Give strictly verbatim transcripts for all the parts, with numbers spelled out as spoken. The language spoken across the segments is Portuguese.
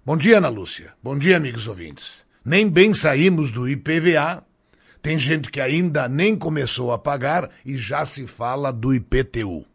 Bom dia, Ana Lúcia. Bom dia, amigos ouvintes. Nem bem saímos do I P V A, tem gente que ainda nem começou a pagar e já se fala do I P T U.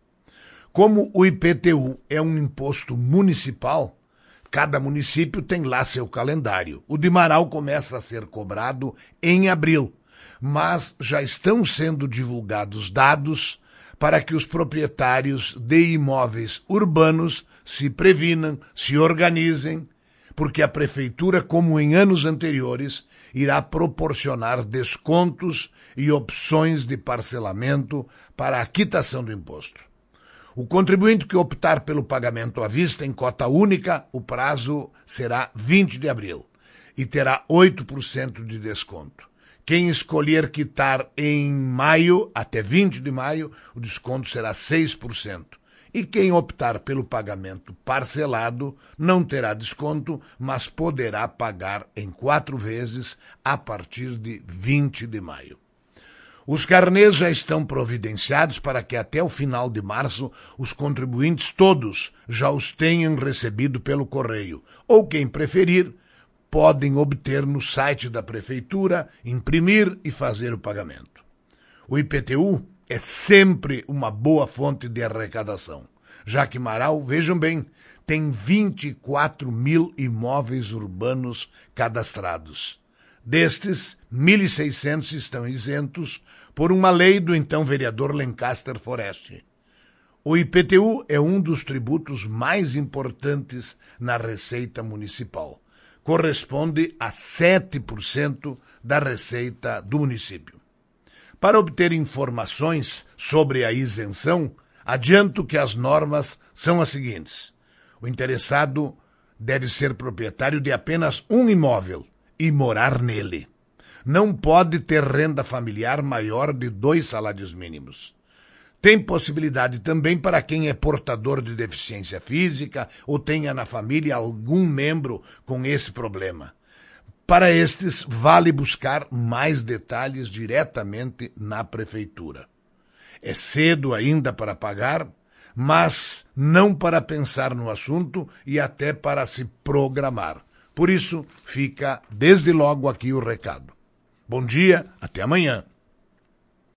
Como o I P T U é um imposto municipal, cada município tem lá seu calendário. O de Marau começa a ser cobrado em abril, mas já estão sendo divulgados dados para que os proprietários de imóveis urbanos se previnam, se organizem, porque a prefeitura, como em anos anteriores, irá proporcionar descontos e opções de parcelamento para a quitação do imposto. O contribuinte que optar pelo pagamento à vista em cota única, o prazo será vinte de abril e terá oito por cento de desconto. Quem escolher quitar em maio, até vinte de maio, o desconto será seis por cento. E quem optar pelo pagamento parcelado não terá desconto, mas poderá pagar em quatro vezes a partir de vinte de maio. Os carnês já estão providenciados para que até o final de março os contribuintes todos já os tenham recebido pelo correio, ou quem preferir, podem obter no site da prefeitura, imprimir e fazer o pagamento. O I P T U é sempre uma boa fonte de arrecadação, já que Marau, vejam bem, tem vinte e quatro mil imóveis urbanos cadastrados. Destes, mil e seiscentos estão isentos por uma lei do então vereador Lancaster Foreste. O I P T U é um dos tributos mais importantes na receita municipal. Corresponde a sete por cento da receita do município. Para obter informações sobre a isenção, adianto que as normas são as seguintes. O interessado deve ser proprietário de apenas um imóvel e morar nele. Não pode ter renda familiar maior de dois salários mínimos. Tem possibilidade também para quem é portador de deficiência física ou tenha na família algum membro com esse problema. Para estes, vale buscar mais detalhes diretamente na prefeitura. É cedo ainda para pagar, mas não para pensar no assunto e até para se programar. Por isso, fica desde logo aqui o recado. Bom dia, até amanhã.